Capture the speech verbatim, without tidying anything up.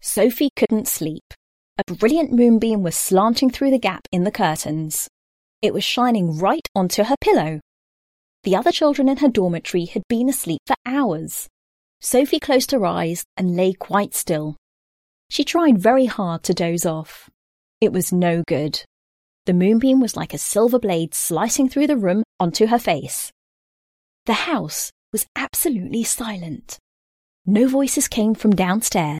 Sophie couldn't sleep. A brilliant moonbeam was slanting through the gap in the curtains. It was shining right onto her pillow. The other children in her dormitory had been asleep for hours. Sophie closed her eyes and lay quite still. She tried very hard to doze off. It was no good. The moonbeam was like a silver blade slicing through the room onto her face. The house was absolutely silent. No voices came from downstairs.